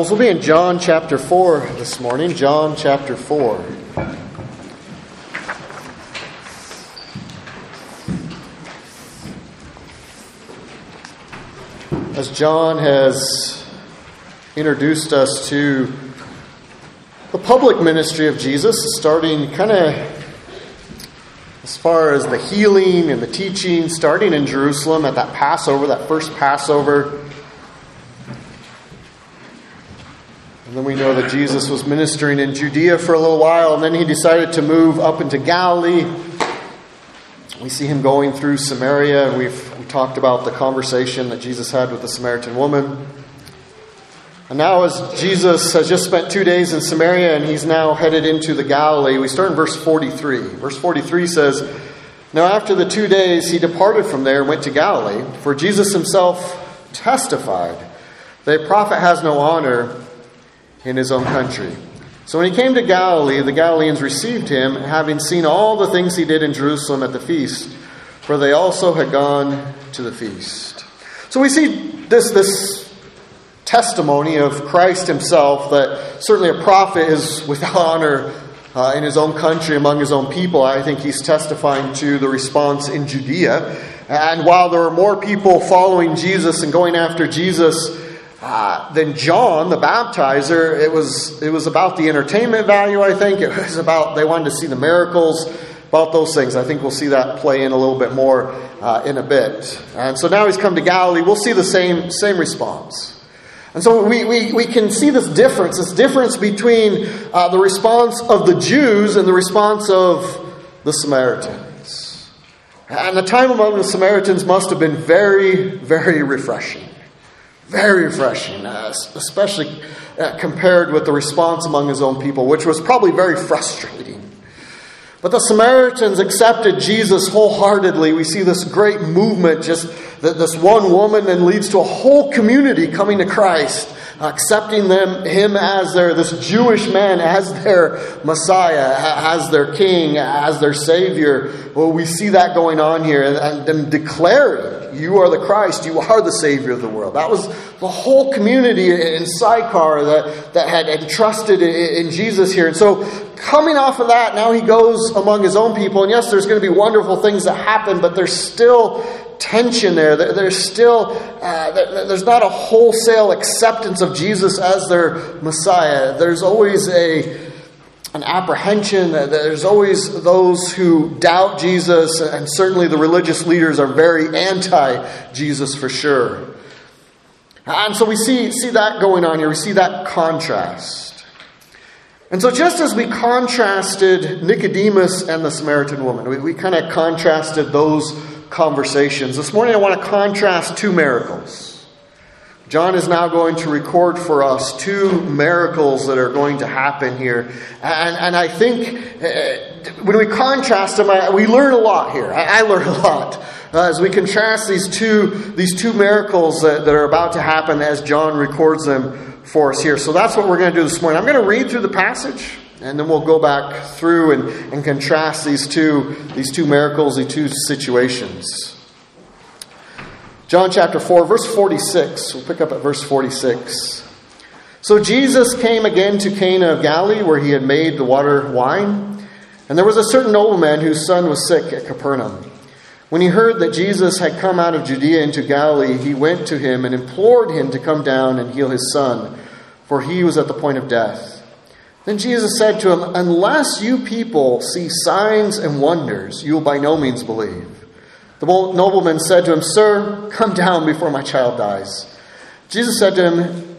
Bibles, we'll be in John chapter 4 this morning. John chapter 4. As John has introduced us to the public ministry of Jesus, starting kind of as far as the healing and the teaching, starting in Jerusalem at that Passover, that first Passover. And then we know that Jesus was ministering in Judea for a little while, and then he decided to move up into Galilee. We see him going through Samaria. We talked about the conversation that Jesus had with the Samaritan woman. And now as Jesus has just spent 2 days in Samaria and he's now headed into the Galilee, we start in verse 43. Verse 43 says, "Now after the 2 days he departed from there and went to Galilee, for Jesus himself testified that a prophet has no honor in his own country. So when he came to Galilee, the Galileans received him, having seen all the things he did in Jerusalem at the feast, for they also had gone to the feast." So we see this testimony of Christ himself, that certainly a prophet is without honor in his own country, among his own people. I think he's testifying to the response in Judea. And while there were more people following Jesus and going after Jesus than John, the baptizer, it was about the entertainment value, I think. It was about, they wanted to see the miracles, about those things. I think we'll see that play in a little bit more in a bit. And so now he's come to Galilee. We'll see the same response. And so we can see this difference between the response of the Jews and the response of the Samaritans. And the time among the Samaritans must have been very, very refreshing. Very refreshing, especially compared with the response among his own people, which was probably very frustrating. But the Samaritans accepted Jesus wholeheartedly. We see this great movement, just that this one woman then leads to a whole community coming to Christ, accepting him as this Jewish man, as their Messiah, as their King, as their Savior. Well, we see that going on here, and them declaring, "You are the Christ, you are the Savior of the world." That was the whole community in Sychar that had entrusted in Jesus here. And so coming off of that, now he goes among his own people. And yes, there's going to be wonderful things that happen, but there's still tension there. There's still, there's not a wholesale acceptance of Jesus as their Messiah. There's always an apprehension. There's always those who doubt Jesus, and certainly the religious leaders are very anti-Jesus for sure. And so we see that going on here. We see that contrast. And so just as we contrasted Nicodemus and the Samaritan woman, we kind of contrasted those conversations. This morning I want to contrast two miracles. John is now going to record for us two miracles that are going to happen here. And I think when we contrast them, we learn a lot here. I learn a lot as we contrast these two miracles that are about to happen as John records them for us here. So that's what we're going to do this morning. I'm going to read through the passage, and then we'll go back through and contrast these two miracles, these two situations. John chapter 4, verse 46. We'll pick up at verse 46. "So Jesus came again to Cana of Galilee, where he had made the water wine. And there was a certain nobleman whose son was sick at Capernaum. When he heard that Jesus had come out of Judea into Galilee, he went to him and implored him to come down and heal his son, for he was at the point of death. Then Jesus said to him, 'Unless you people see signs and wonders, you will by no means believe.' The nobleman said to him, 'Sir, come down before my child dies.' Jesus said to him,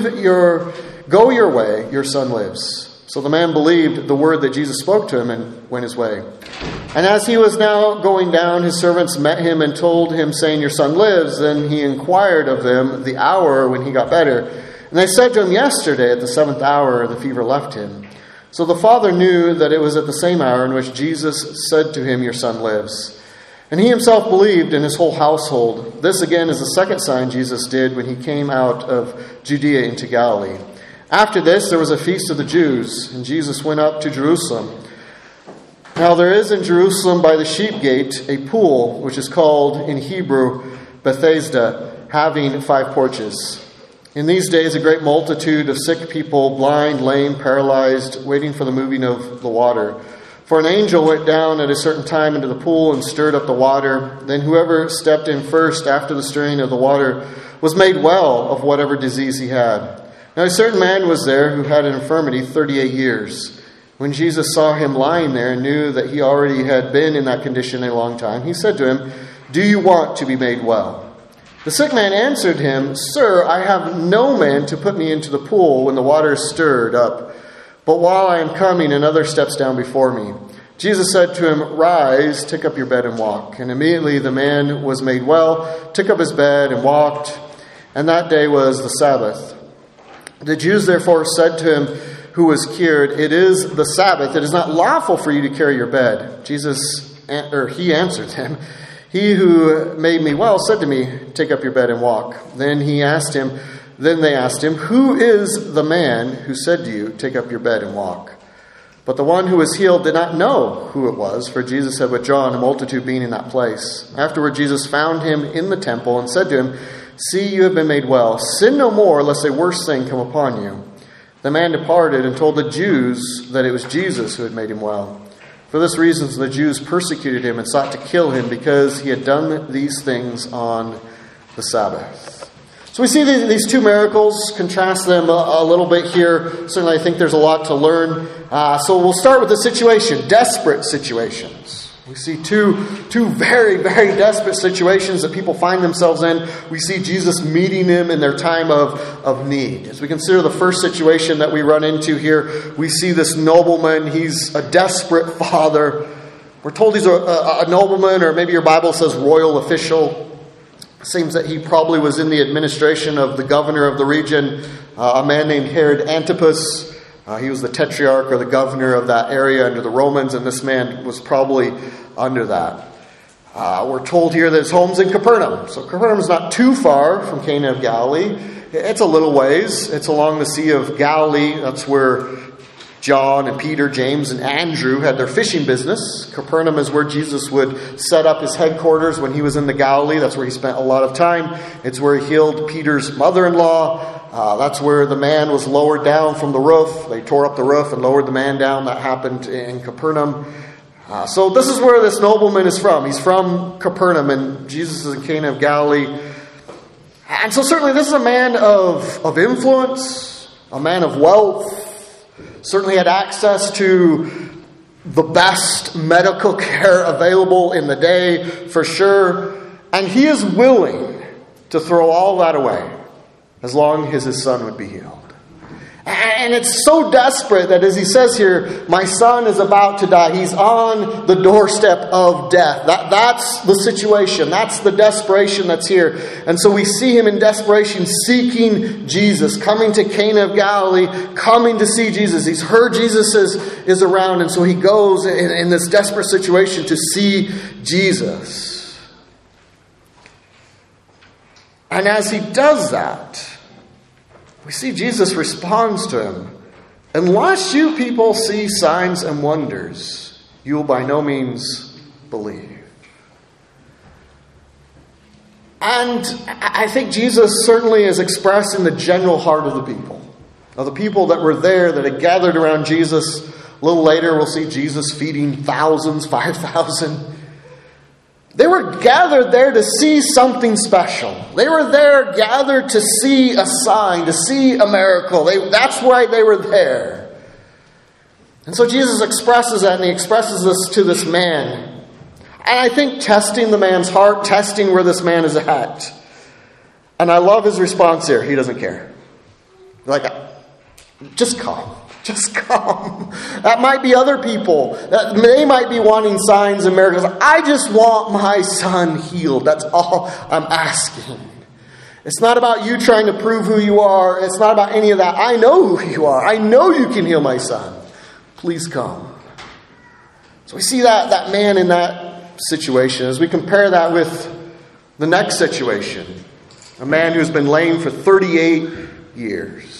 'Go your way, your son lives.' So the man believed the word that Jesus spoke to him and went his way. And as he was now going down, his servants met him and told him, saying, 'Your son lives.' Then he inquired of them the hour when he got better. And they said to him, 'Yesterday at the 7th hour the fever left him.' So the father knew that it was at the same hour in which Jesus said to him, 'Your son lives.' And he himself believed, in his whole household. This again is the second sign Jesus did when he came out of Judea into Galilee. After this, there was a feast of the Jews, and Jesus went up to Jerusalem. Now there is in Jerusalem by the sheep gate a pool, which is called in Hebrew Bethesda, having 5 porches. In these days, a great multitude of sick people, blind, lame, paralyzed, waiting for the moving of the water. For an angel went down at a certain time into the pool and stirred up the water. Then whoever stepped in first after the stirring of the water was made well of whatever disease he had. Now a certain man was there who had an infirmity 38 years. When Jesus saw him lying there and knew that he already had been in that condition a long time, he said to him, "Do you want to be made well?" The sick man answered him, "Sir, I have no man to put me into the pool when the water is stirred up. But while I am coming, another steps down before me." Jesus said to him, "Rise, take up your bed and walk." And immediately the man was made well, took up his bed and walked. And that day was the Sabbath. The Jews therefore said to him who was cured, "It is the Sabbath. It is not lawful for you to carry your bed." He answered them, "He who made me well said to me, 'Take up your bed and walk.'" Then they asked him, "Who is the man who said to you, 'Take up your bed and walk'?" But the one who was healed did not know who it was, for Jesus had withdrawn, a multitude being in that place. Afterward, Jesus found him in the temple and said to him, "See, you have been made well. Sin no more, lest a worse thing come upon you." The man departed and told the Jews that it was Jesus who had made him well. For this reason, the Jews persecuted him and sought to kill him because he had done these things on the Sabbath. So we see these two miracles, contrast them a little bit here. Certainly I think there's a lot to learn. So we'll start with the situation, desperate situations. We see two very, very desperate situations that people find themselves in. We see Jesus meeting them in their time of need. As we consider the first situation that we run into here, we see this nobleman. He's a desperate father. We're told he's a nobleman, or maybe your Bible says royal official. It seems that he probably was in the administration of the governor of the region, a man named Herod Antipas. He was the tetrarch or the governor of that area under the Romans, and this man was probably under that. We're told here that his home's in Capernaum. So Capernaum is not too far from Cana of Galilee. It's a little ways. It's along the Sea of Galilee. That's where John and Peter, James, and Andrew had their fishing business. Capernaum is where Jesus would set up his headquarters when he was in the Galilee. That's where he spent a lot of time. It's where he healed Peter's mother-in-law. That's where the man was lowered down from the roof. They tore up the roof and lowered the man down. That happened in Capernaum. So this is where this nobleman is from. He's from Capernaum, and Jesus is in Cana of Galilee. And so certainly this is a man of influence, a man of wealth. Certainly had access to the best medical care available in the day, for sure. And he is willing to throw all that away as long as his son would be healed. And it's so desperate that, as he says here, my son is about to die. He's on the doorstep of death. That's the situation. That's the desperation that's here. And so we see him in desperation seeking Jesus, coming to Cana of Galilee, coming to see Jesus. He's heard Jesus is around, and so he goes in this desperate situation to see Jesus. And as he does that, we see Jesus responds to him. Unless you people see signs and wonders, you will by no means believe. And I think Jesus certainly is expressed in the general heart of the people that were there, that had gathered around Jesus. A little later, we'll see Jesus feeding thousands, 5,000. They were gathered there to see something special. They were there gathered to see a sign, to see a miracle. That's why they were there. And so Jesus expresses that, and he expresses this to this man. And I think testing the man's heart, testing where this man is at. And I love his response here. He doesn't care. Like, just come. Just come. That might be other people. They might be wanting signs and miracles. I just want my son healed. That's all I'm asking. It's not about you trying to prove who you are. It's not about any of that. I know who you are. I know you can heal my son. Please come. So we see that man in that situation. As we compare that with the next situation, a man who's been lame for 38 years.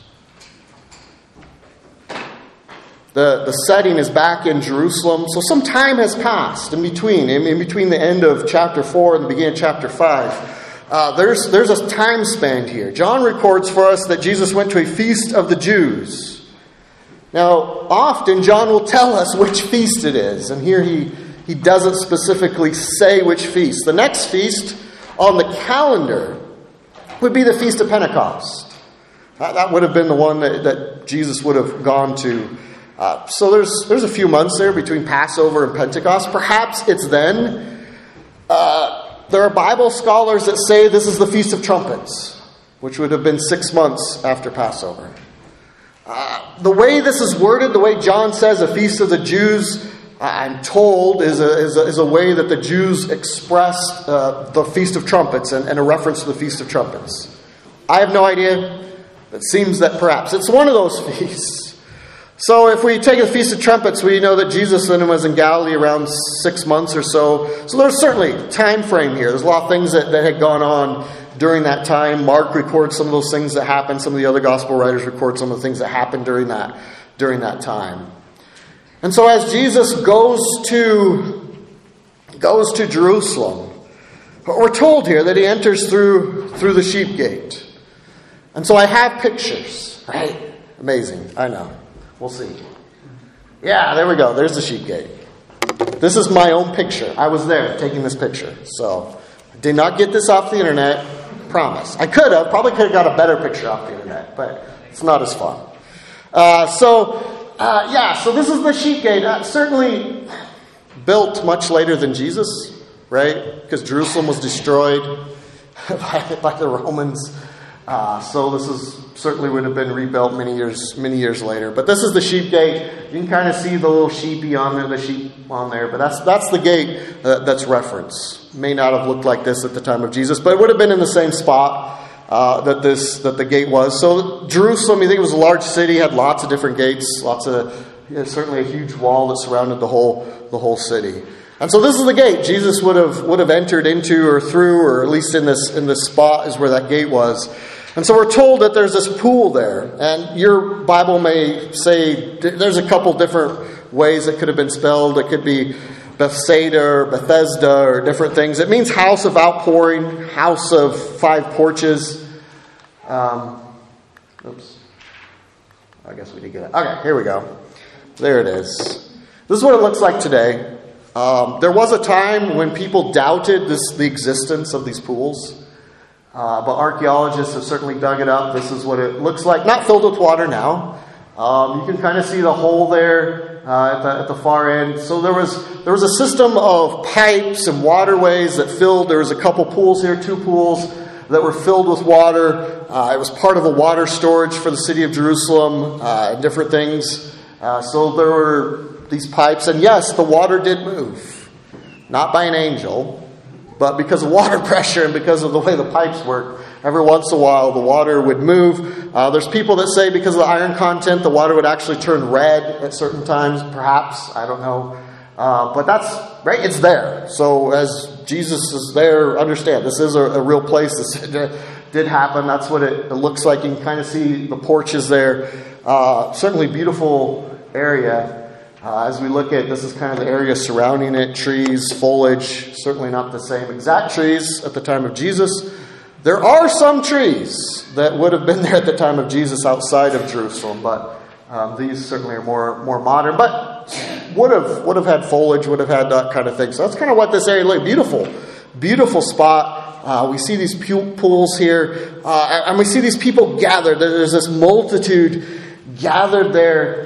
The setting is back in Jerusalem, so some time has passed in between the end of chapter 4 and the beginning of chapter 5. there's a time span here. John records for us that Jesus went to a feast of the Jews. Now, often John will tell us which feast it is, and here he doesn't specifically say which feast. The next feast on the calendar would be the Feast of Pentecost. That would have been the one that Jesus would have gone to. So there's a few months there between Passover and Pentecost. Perhaps it's then. There are Bible scholars that say this is the Feast of Trumpets, which would have been 6 months after Passover. The way this is worded, the way John says a Feast of the Jews, I'm told, is a way that the Jews express the Feast of Trumpets and a reference to the Feast of Trumpets. I have no idea. It seems that perhaps it's one of those feasts. So if we take the Feast of Trumpets, we know that Jesus then was in Galilee around 6 months or so. So there's certainly time frame here. There's a lot of things that had gone on during that time. Mark records some of those things that happened. Some of the other gospel writers record some of the things that happened during that time. And so as Jesus goes to Jerusalem, we're told here that he enters through the sheep gate. And so I have pictures, right? Amazing, I know. We'll see. Yeah, there we go. There's the sheep gate. This is my own picture. I was there taking this picture. So I did not get this off the internet. Promise. I probably could have got a better picture off the internet, but it's not as fun. So this is the sheep gate. Certainly built much later than Jesus, right? Because Jerusalem was destroyed by the Romans. So this certainly would have been rebuilt many years later. But this is the sheep gate. You can kind of see the little sheepy on there, the sheep on there. But that's the gate that's referenced. May not have looked like this at the time of Jesus, but it would have been in the same spot that the gate was. So Jerusalem, you think it was a large city, had lots of different gates, certainly a huge wall that surrounded the whole city. And so this is the gate Jesus would have entered into or through, or at least in this spot is where that gate was. And so we're told that there's this pool there. And your Bible may say there's a couple different ways it could have been spelled. It could be Bethsaida or Bethesda or different things. It means house of outpouring, house of 5 porches. Oops. I guess we did get it. Okay, here we go. There it is. This is what it looks like today. There was a time when people doubted the existence of these pools. But archaeologists have certainly dug it up. This is what it looks like. Not filled with water now. You can kind of see the hole there at the far end. So there was a system of pipes and waterways that filled. There was a couple pools here, 2 pools that were filled with water. It was part of a water storage for the city of Jerusalem and different things. So there were these pipes. And yes, the water did move. Not by an angel, but because of water pressure and because of the way the pipes work, every once in a while the water would move. There's people that say because of the iron content, the water would actually turn red at certain times, perhaps. I don't know. But that's, right, it's there. So as Jesus is there, understand, this is a real place. This did happen. That's what it looks like. You can kind of see the porches there. Certainly beautiful area. As we look at, this is kind of the area surrounding it, trees, foliage, certainly not the same exact trees at the time of Jesus. There are some trees that would have been there at the time of Jesus outside of Jerusalem, but these certainly are more modern, but would have had foliage, would have had that kind of thing. So that's kind of what this area looks like. Beautiful spot. We see these pools here, and we see these people gathered. There's this multitude gathered there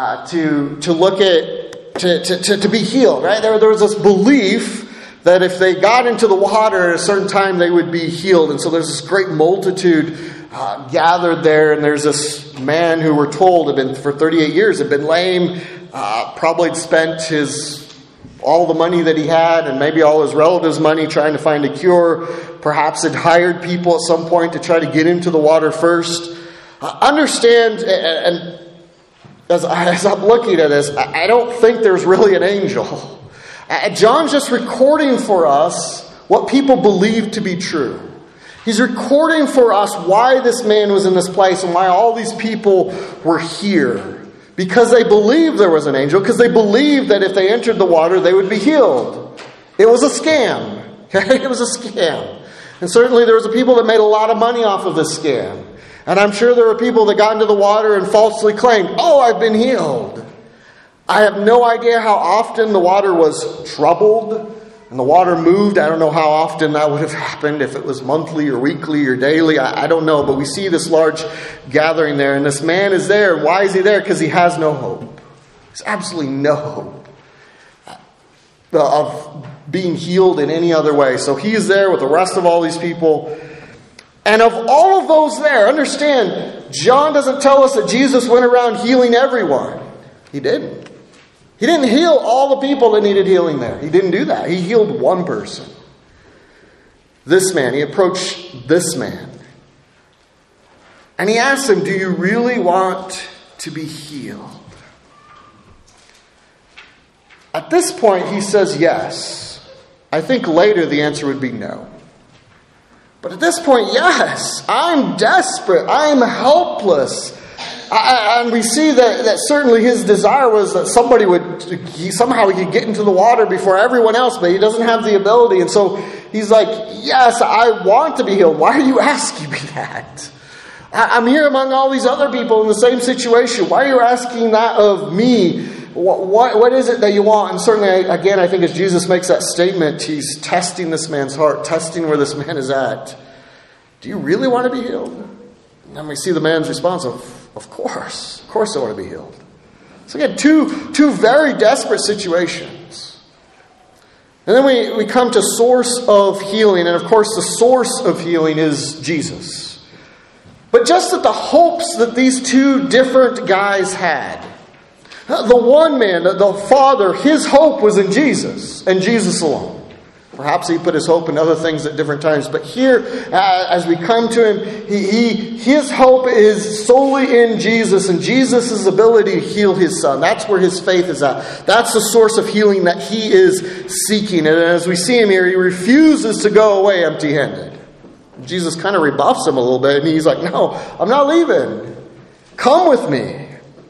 to look at, to be healed, right? There was this belief that if they got into the water at a certain time, they would be healed. And so there's this great multitude gathered there. And there's this man who we're told had been, for 38 years, had been lame, probably had spent all the money that he had and maybe all his relatives' money trying to find a cure. Perhaps had hired people at some point to try to get into the water first. Understand, and as I'm looking at this, I don't think there's really an angel. John's just recording for us what people believe to be true. He's recording for us why this man was in this place and why all these people were here. Because they believed there was an angel, because they believed that if they entered the water, they would be healed. It was a scam. It was a scam. And certainly there was people that made a lot of money off of this scam. And I'm sure there were people that got into the water and falsely claimed, "Oh, I've been healed." I have no idea how often the water was troubled and the water moved. I don't know how often that would have happened, if it was monthly or weekly or daily. I don't know. But we see this large gathering there, and this man is there. And why is he there? Because he has no hope. There's absolutely no hope of being healed in any other way. So he is there with the rest of all these people. And of all of those there, understand, John doesn't tell us that Jesus went around healing everyone. He didn't. He didn't heal all the people that needed healing there. He didn't do that. He healed one person. This man. He approached this man. And he asked him, "Do you really want to be healed?" At this point, he says yes. I think later the answer would be no. But at this point, yes. I'm desperate. I'm helpless. And we see that certainly his desire was that somebody somehow he could get into the water before everyone else, but he doesn't have the ability. And so he's like, "Yes, I want to be healed. Why are you asking me that? I'm here among all these other people in the same situation. Why are you asking that of me? What is it that you want?" And certainly, again, I think as Jesus makes that statement, he's testing this man's heart, testing where this man is at. "Do you really want to be healed?" And then we see the man's response of course. Of course I want to be healed. So again, two very desperate situations. And then we come to source of healing. And of course, the source of healing is Jesus. But just at the hopes that these two different guys had. The one man, the father, his hope was in Jesus and Jesus alone. Perhaps he put his hope in other things at different times. But here, as we come to him, his hope is solely in Jesus and Jesus' ability to heal his son. That's where his faith is at. That's the source of healing that he is seeking. And as we see him here, he refuses to go away empty-handed. Jesus kind of rebuffs him a little bit, and he's like, "No, I'm not leaving. Come with me."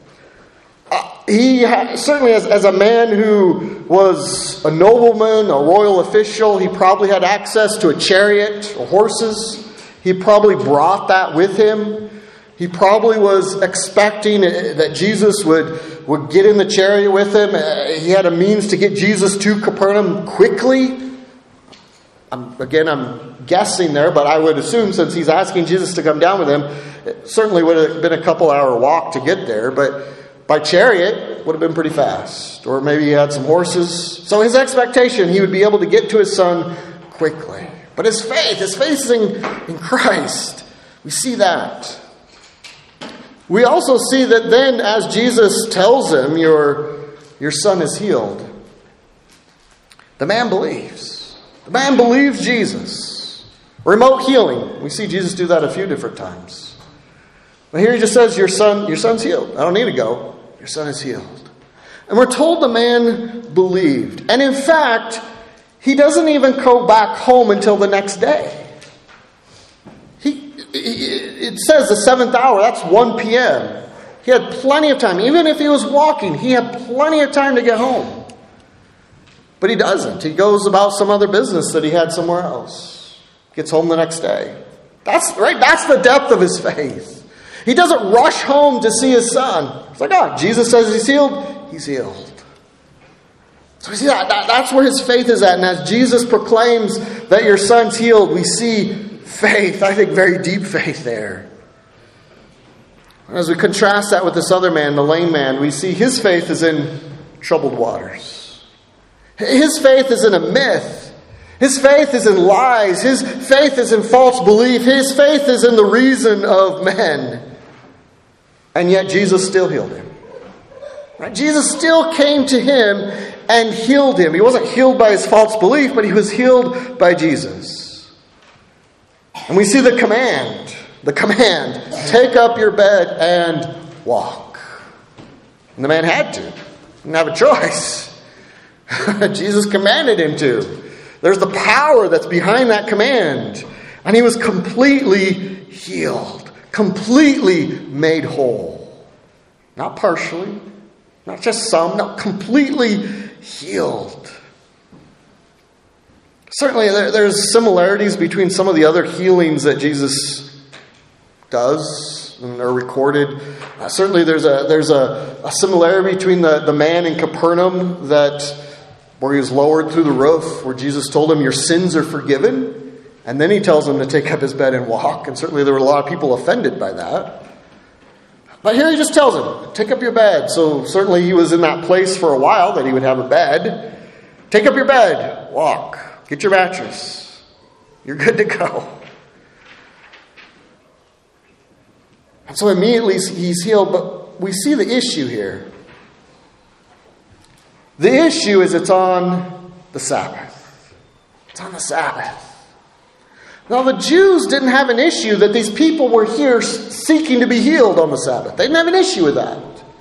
He certainly, as a man who was a nobleman, a royal official, he probably had access to a chariot or horses. He probably brought that with him. He probably was expecting that Jesus would get in the chariot with him. He had a means to get Jesus to Capernaum quickly. I'm guessing there, but I would assume since he's asking Jesus to come down with him, it certainly would have been a couple-hour walk to get there, but by chariot would have been pretty fast. Or maybe he had some horses. So his expectation, he would be able to get to his son quickly. But his faith is in Christ. We see that. We also see that then as Jesus tells him, your son is healed, the man believes. The man believes Jesus. Remote healing. We see Jesus do that a few different times. But here he just says, your son's healed. I don't need to go. Your son is healed. And we're told the man believed. And in fact, he doesn't even go back home until the next day. It says the 7th hour, that's 1 p.m. He had plenty of time. Even if he was walking, he had plenty of time to get home. But he doesn't. He goes about some other business that he had somewhere else. Gets home the next day. That's right. That's the depth of his faith. He doesn't rush home to see his son. It's like, Jesus says he's healed. He's healed. So we see that's where his faith is at. And as Jesus proclaims that your son's healed, we see faith. I think very deep faith there. As we contrast that with this other man, the lame man, we see his faith is in troubled waters. His faith is in a myth. His faith is in lies. His faith is in false belief. His faith is in the reason of men. And yet Jesus still healed him. Right? Jesus still came to him and healed him. He wasn't healed by his false belief, but he was healed by Jesus. And we see the command. The command. Take up your bed and walk. And the man had to. He didn't have a choice. Jesus commanded him to. There's the power that's behind that command. And he was completely healed. Completely made whole. Not partially. Not just some. No, completely healed. Certainly there's similarities between some of the other healings that Jesus does and are recorded. Certainly there's a similarity between the man in Capernaum where he was lowered through the roof, where Jesus told him, your sins are forgiven. And then he tells him to take up his bed and walk. And certainly there were a lot of people offended by that. But here he just tells him, take up your bed. So certainly he was in that place for a while that he would have a bed. Take up your bed, walk, get your mattress. You're good to go. And so immediately he's healed, but we see the issue here. The issue is it's on the Sabbath. It's on the Sabbath. Now the Jews didn't have an issue that these people were here seeking to be healed on the Sabbath. They didn't have an issue with that.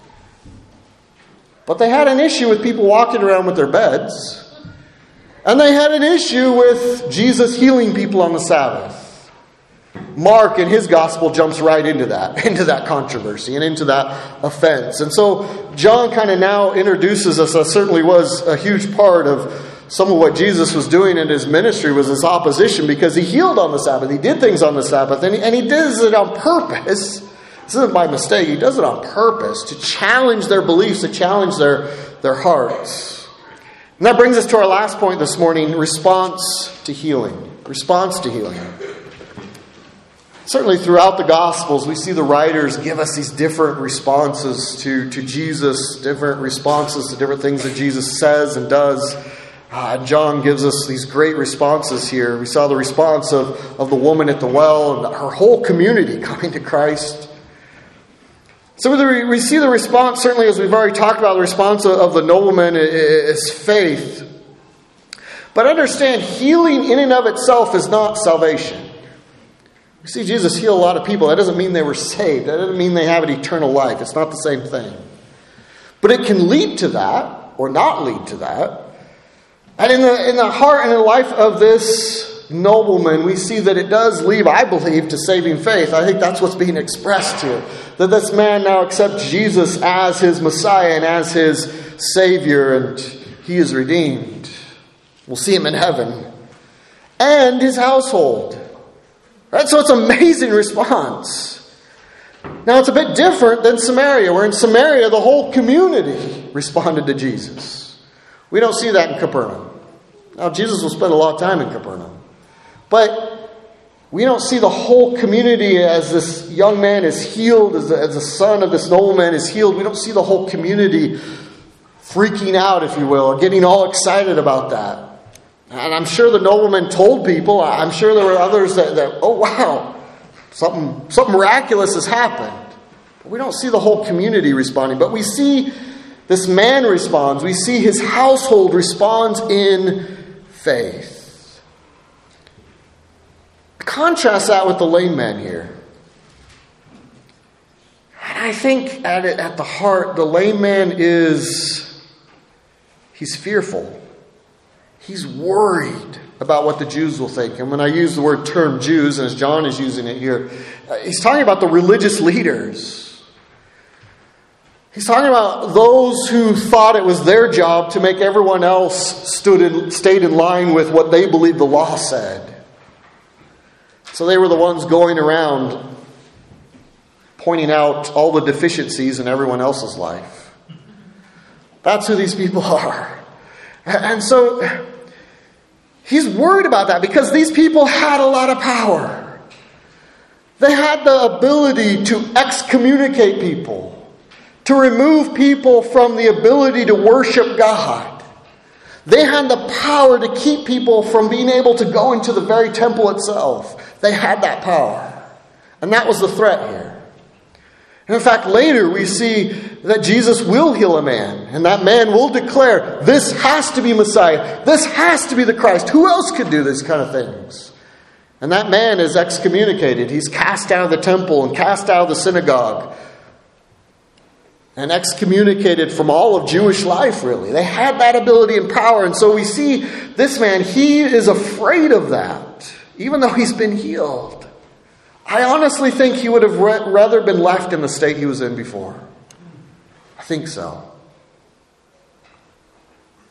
But they had an issue with people walking around with their beds. And they had an issue with Jesus healing people on the Sabbath. Mark in his gospel jumps right into that controversy and into that offense. And so John kind of now introduces us, that certainly was a huge part of some of what Jesus was doing in his ministry, was his opposition, because he healed on the Sabbath. He did things on the Sabbath, and he does it on purpose. This isn't by mistake. He does it on purpose to challenge their beliefs, to challenge their hearts. And that brings us to our last point this morning, response to healing. Response to healing. Certainly throughout the Gospels, we see the writers give us these different responses to Jesus, different responses to different things that Jesus says and does. John gives us these great responses here. We saw the response of the woman at the well and her whole community coming to Christ. So we see the response, certainly as we've already talked about, the response of the nobleman is faith. But understand, healing in and of itself is not salvation. You see Jesus heal a lot of people. That doesn't mean they were saved. That doesn't mean they have an eternal life. It's not the same thing. But it can lead to that, or not lead to that. And in the heart and in the life of this nobleman, we see that it does lead, I believe, to saving faith. I think that's what's being expressed here. That this man now accepts Jesus as his Messiah and as his Savior, and he is redeemed. We'll see him in heaven. And his household. Right? So it's an amazing response. Now it's a bit different than Samaria, where in Samaria the whole community responded to Jesus. We don't see that in Capernaum. Now, Jesus will spend a lot of time in Capernaum. But we don't see the whole community as this young man is healed, as the son of this nobleman is healed. We don't see the whole community freaking out, if you will, or getting all excited about that. And I'm sure the nobleman told people, I'm sure there were others that oh, wow, something miraculous has happened. But we don't see the whole community responding. But we see this man responds. We see his household responds in faith. Contrast that with the lame man here. And I think at the heart, the lame man he's fearful. He's worried about what the Jews will think. And when I use the term Jews, and as John is using it here, he's talking about the religious leaders. He's talking about those who thought it was their job to make everyone else stayed in line with what they believed the law said. So they were the ones going around pointing out all the deficiencies in everyone else's life. That's who these people are. And so he's worried about that because these people had a lot of power. They had the ability to excommunicate people. To remove people from the ability to worship God. They had the power to keep people from being able to go into the very temple itself. They had that power. And that was the threat here. And in fact, later we see that Jesus will heal a man. And that man will declare, this has to be Messiah. This has to be the Christ. Who else could do these kind of things? And that man is excommunicated. He's cast out of the temple and cast out of the synagogue. And excommunicated from all of Jewish life, really. They had that ability and power. And so we see this man, he is afraid of that, even though he's been healed. I honestly think he would have rather been left in the state he was in before. I think so.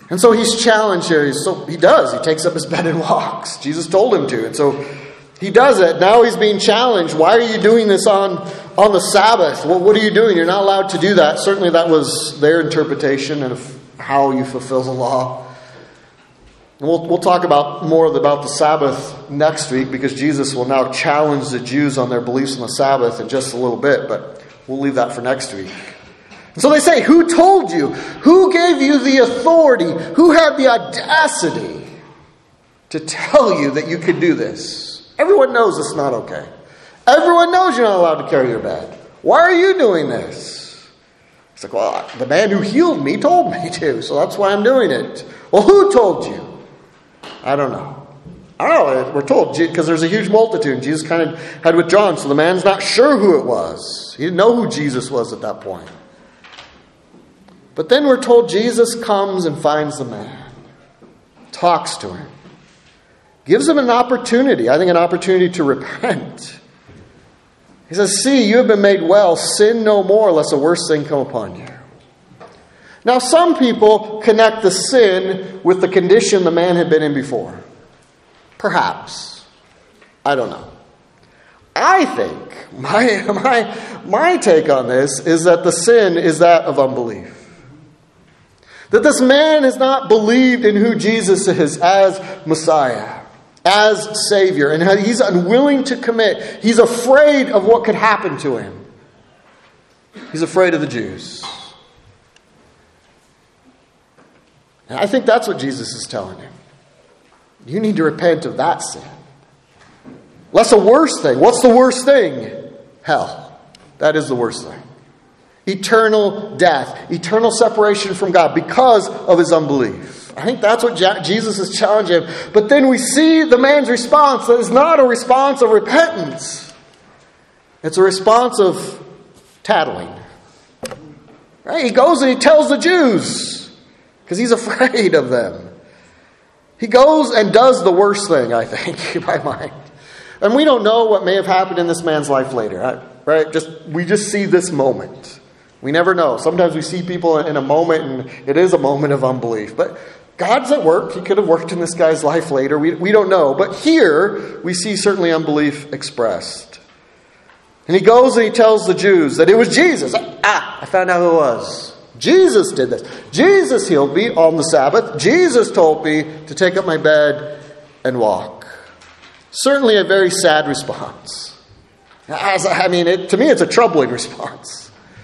And so he's challenged here. He does. He takes up his bed and walks. Jesus told him to. And so he does it. Now he's being challenged. Why are you doing this on the Sabbath? Well, what are you doing? You're not allowed to do that. Certainly that was their interpretation of how you fulfill the law. And we'll talk more about the Sabbath next week, because Jesus will now challenge the Jews on their beliefs on the Sabbath in just a little bit. But we'll leave that for next week. So they say, who told you? Who gave you the authority? Who had the audacity to tell you that you could do this? Everyone knows it's not okay. Everyone knows you're not allowed to carry your bed. Why are you doing this? It's like, well, the man who healed me told me to, so that's why I'm doing it. Well, who told you? I don't know. I don't know. We're told, because there's a huge multitude. Jesus kind of had withdrawn, so the man's not sure who it was. He didn't know who Jesus was at that point. But then we're told Jesus comes and finds the man, talks to him, gives him an opportunity, I think an opportunity to repent. He says, see, you have been made well. Sin no more, lest a worse thing come upon you. Now, some people connect the sin with the condition the man had been in before. Perhaps. I don't know. I think, my take on this is that the sin is that of unbelief. That this man has not believed in who Jesus is as Messiah, as Savior, and he's unwilling to commit. He's afraid of what could happen to him. He's afraid of the Jews. And I think that's what Jesus is telling him. You need to repent of that sin. Less a worse thing. What's the worst thing? Hell. That is the worst thing. Eternal death. Eternal separation from God because of his unbelief. I think that's what Jesus is challenging him. But then we see the man's response that is not a response of repentance. It's a response of tattling. Right? He goes and he tells the Jews because he's afraid of them. He goes and does the worst thing, I think, in my mind. And we don't know what may have happened in this man's life later. Right? We just see this moment. We never know. Sometimes we see people in a moment and it is a moment of unbelief. But God's at work. He could have worked in this guy's life later. We don't know. But here we see certainly unbelief expressed. And he goes and he tells the Jews that it was Jesus. I found out who it was. Jesus did this. Jesus healed me on the Sabbath. Jesus told me to take up my bed and walk. Certainly a very sad response. To me, it's a troubling response.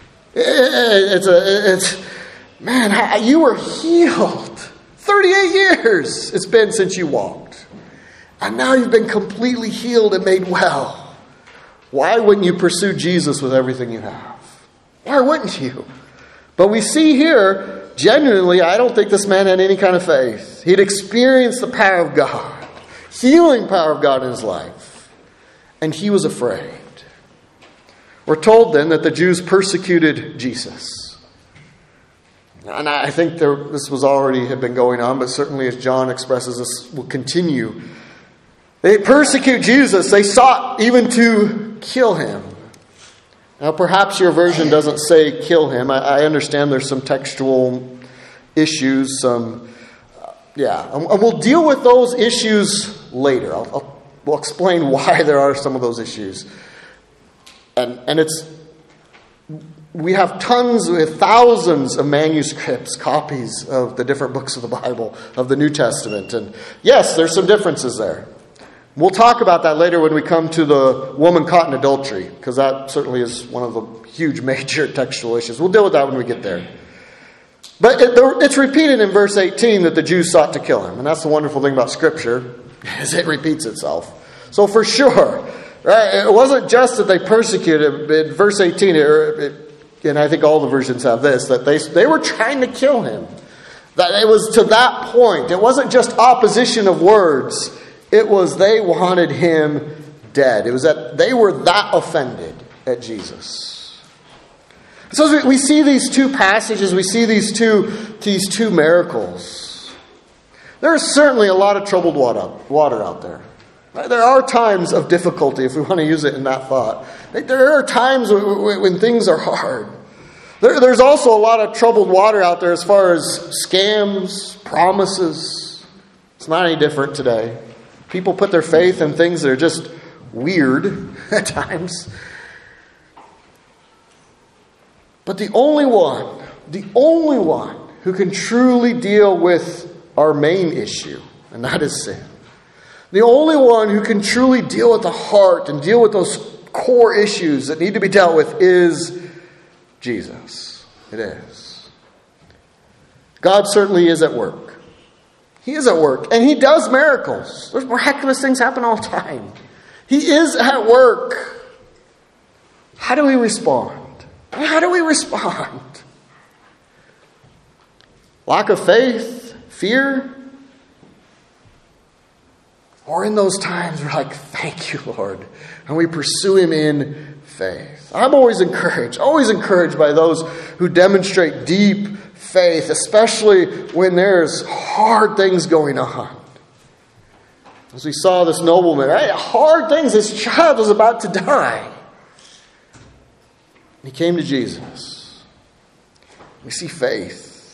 Man, you were healed. 38 years it's been since you walked. And now you've been completely healed and made well. Why wouldn't you pursue Jesus with everything you have? Why wouldn't you? But we see here, genuinely, I don't think this man had any kind of faith. He'd experienced the power of God, healing power of God in his life. And he was afraid. We're told then that the Jews persecuted Jesus. And I think this was already had been going on, but certainly as John expresses, this will continue. They persecute Jesus. They sought even to kill him. Now perhaps your version doesn't say kill him. I understand there's some textual issues. And we'll deal with those issues later. We'll explain why there are some of those issues. And we have thousands of manuscripts, copies of the different books of the Bible, of the New Testament. And yes, there's some differences there. We'll talk about that later when we come to the woman caught in adultery, because that certainly is one of the huge major textual issues. We'll deal with that when we get there. But it's repeated in verse 18 that the Jews sought to kill him. And that's the wonderful thing about Scripture, is it repeats itself. So for sure, right, it wasn't just that they persecuted him. In verse 18, and I think all the versions have this, that they were trying to kill him. That it was to that point. It wasn't just opposition of words. It was they wanted him dead. It was that they were that offended at Jesus. So we see these two passages. We see these two miracles. There is certainly a lot of troubled water out there. There are times of difficulty, if we want to use it in that thought. There are times when things are hard. There's also a lot of troubled water out there as far as scams, promises. It's not any different today. People put their faith in things that are just weird at times. But the only one who can truly deal with our main issue, and that is sin. The only one who can truly deal with the heart and deal with those core issues that need to be dealt with is Jesus. It is. God certainly is at work. He is at work. And He does miracles. There's miraculous things happen all the time. He is at work. How do we respond? How do we respond? Lack of faith? Fear? Or in those times, we're like, thank you, Lord. And we pursue Him in faith. I'm always encouraged by those who demonstrate deep faith, especially when there's hard things going on. As we saw this nobleman, right? Hard things, his child was about to die. He came to Jesus. We see faith.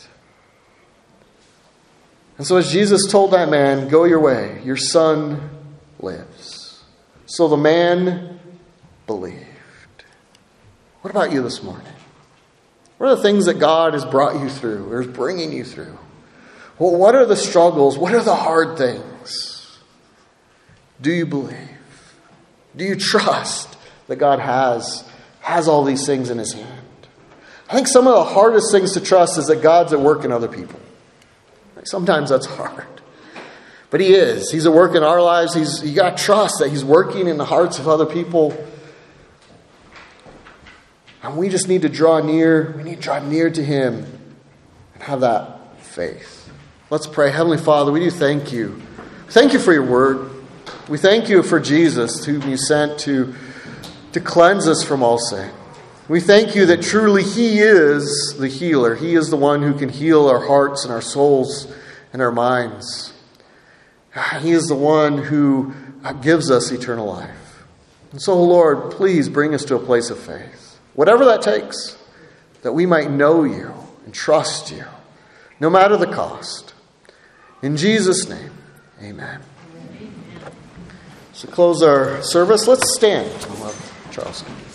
And so as Jesus told that man, go your way, your son lives. So the man believed. What about you this morning? What are the things that God has brought you through or is bringing you through? Well, what are the struggles? What are the hard things? Do you believe? Do you trust that God has all these things in His hand? I think some of the hardest things to trust is that God's at work in other people. Sometimes that's hard. But He is. He's at work in our lives. You got to trust that He's working in the hearts of other people. And we just need to draw near. We need to draw near to Him and have that faith. Let's pray. Heavenly Father, we do thank You. Thank You for Your word. We thank You for Jesus, whom You sent to cleanse us from all sin. We thank You that truly He is the healer. He is the one who can heal our hearts and our souls and our minds. He is the one who gives us eternal life. And so, Lord, please bring us to a place of faith. Whatever that takes, that we might know You and trust You, no matter the cost. In Jesus' name, amen. So close our service. Let's stand. Charles.